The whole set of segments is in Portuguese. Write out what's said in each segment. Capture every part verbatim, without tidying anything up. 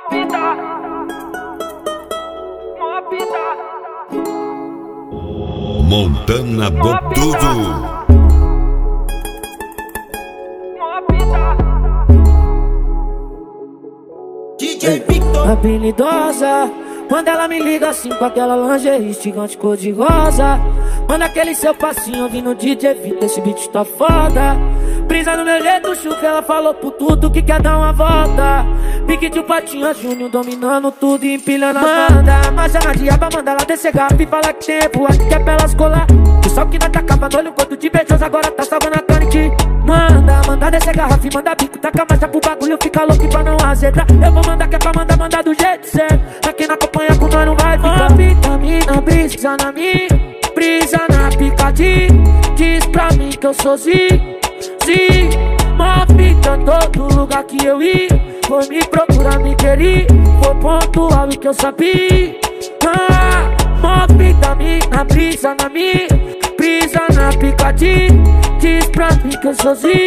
Mó Montana Botudo. D J Victor. Habilidosa, quando ela me liga assim com aquela lingerie gigante cor de rosa. Manda aquele seu passinho ouvindo D J Victor, esse beat tá foda. Brisa no meu jeito, chuca, ela falou por tudo que quer dar uma volta. Pique de um patinho Júnior dominando tudo e empilhando as bandas. Marcha na diaba, manda ela descer garfo e fala que tem voar, que quer pra elas colar. O sol que não tá acabando, olha o quanto de beijoso, agora tá salvando a Tonic. Manda, manda descer garrafa e manda bico, taca marcha pro bagulho, fica louco pra não azedar. Eu vou mandar que é pra mandar, mandar do jeito certo. Pra quem não acompanha com nós não vai ficar. Ó, vitamina, brisa na minha, brisa na picadinha. Diz pra mim que eu sou Zi, Zi. Mó fita em todo lugar que eu ia. Foi me procurar, me querer. Foi pontual e que eu sabia. Ah, mó fita minha, brisa na minha, brisa na picadinha. Diz pra mim que eu sou Zi.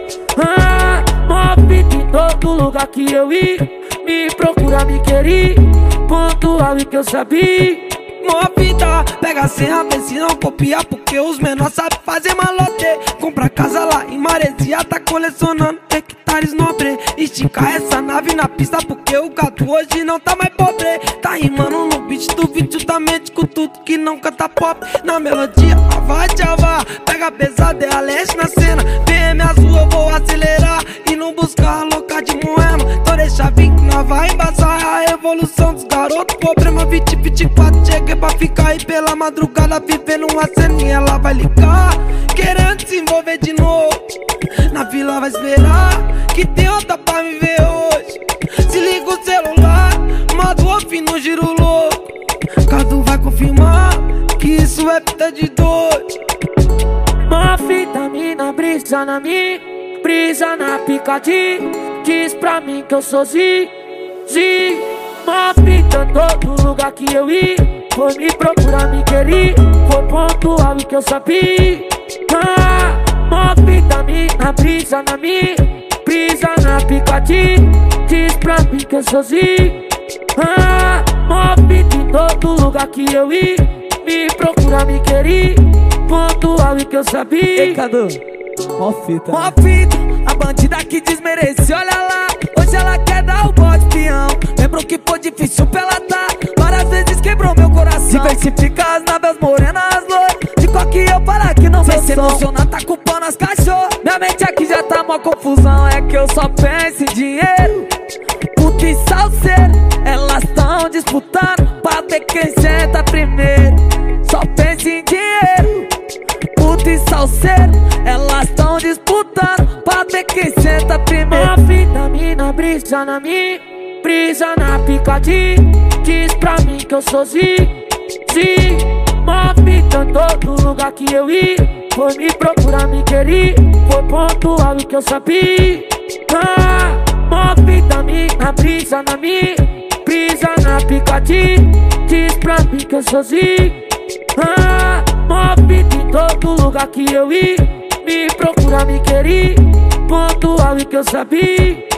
Ah, mó fita em todo lugar que eu ia. Me procurar, me querer. Pontual e que eu sabia. Mó fita, pega a senha, vê se não copia, porque os menores sabem fazer malote. Compra casa lá em Maresia, tá colecionando hectares nobre. Estica essa nave na pista, porque o gato hoje não tá mais pobre. Tá rimando no beat do vídeo justamente com tudo que não canta pop. Na melodia, vai tchava, pega pesado, é a leste na cena. B M azul, eu vou acelerar e não buscar louca de moema. Então deixa vir que nós vai embaçar a evolução dos garotos. Problema vinte, vinte e quatro, cheguei pra ficar e pela madrugada vivendo uma ceninha. Ela vai ligar, querendo se envolver de novo. Na vila vai esperar, que tem outra pra me ver hoje. Se liga o celular, modo off no giro louco. Cadu vai confirmar que isso é fita de dois. Mó fita mina, brisa na minha, brisa na picadinha. Diz pra mim que eu sou Zi, Zi. Mó fita em todo lugar que eu ia. Foi me procurar, me querer. Foi pontual e que eu sabia. Ah, mó fita minha, brisa na minha, brisa na picadinha. Diz pra mim que eu sou Zi. Ah, mó fita em todo lugar que eu ia. Me procurar, me querer. Pontual e que eu sabia. Ei, Cadu, mó fita, mó fita, a bandida que desmerece, olha lá. Hoje ela quer dar o bote peão. Lembro que foi difícil pra ela tá. Várias vezes quebrou meu coração. Diversifica as naves morenas, loiras. De qual que eu falar que não vai se emocionar, tá culpando as cachorras. Minha mente aqui já tá mó confusão. É que eu só penso em dinheiro. Puta e salseiro, elas tão disputando pra ver quem senta primeiro. Só penso em dinheiro. Puta e salseiro, elas tão disputando pra ver quem senta primeiro. Mó fita mina, brisa na minha, brisa na picadinha. Diz pra mim que eu sou Zi, Zi. Mó fita em todo lugar que eu ia. Foi me procurar, me querer. Foi pontual e que eu sabia. Ah, mó fita minha, brisa na minha, brisa na picadinha. Diz pra mim que eu sou Zi. Ah, mó fita em todo lugar que eu ia. Me procurar, me querer. Pontual e que eu sabia.